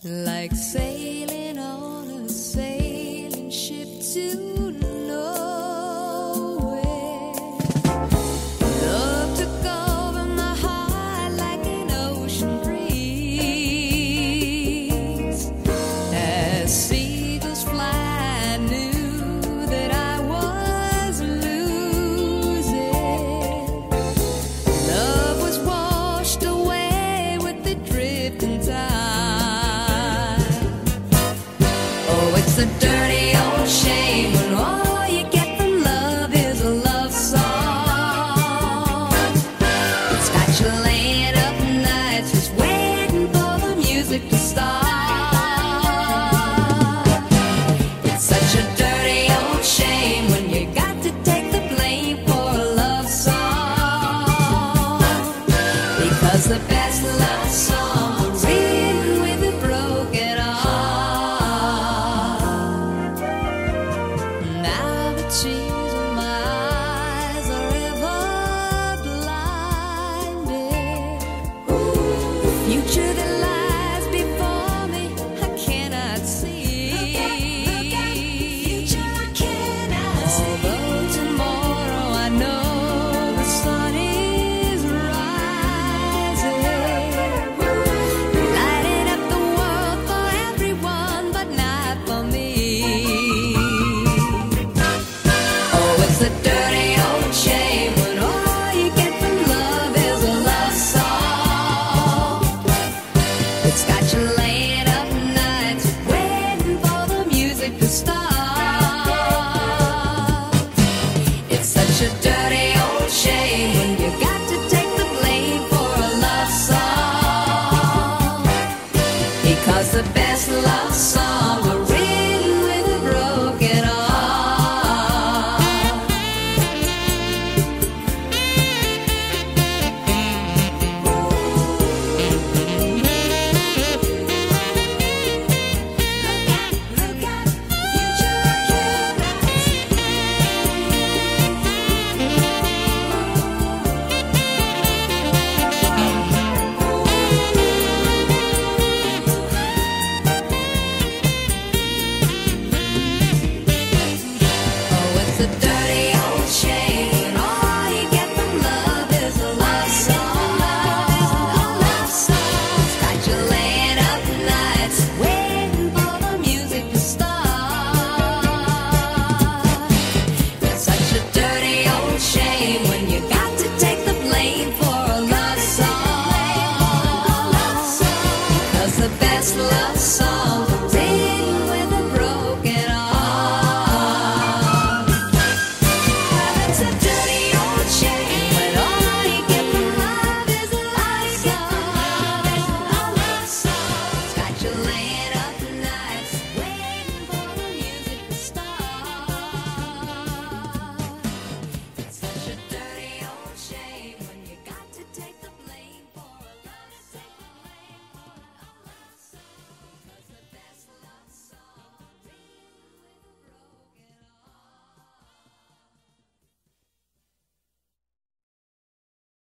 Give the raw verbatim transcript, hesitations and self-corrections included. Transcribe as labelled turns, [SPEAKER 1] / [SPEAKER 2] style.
[SPEAKER 1] like sailing on a sailing ship to nowhere. Love took over my heart like an ocean breeze. As seagulls fly, I knew that I was losing. Love was washed away with the drifting tide. Oh, it's a dirty old shame when all you get from love is a love song. It's got you laying up nights just waiting for the music to start. It's such a dirty old shame when you got to take the blame for a love song. Because the best love songs are written with a broken heart. Now the tears in my eyes are ever blinded. The future that lies before me, I cannot see. Although tomorrow I know the sun is rising, lighting up the world for everyone, but not for me. Oh, it's a dirty old shame when all you get from love is a love song. It's got you laying up nights waiting for the music to start. It's such a dirty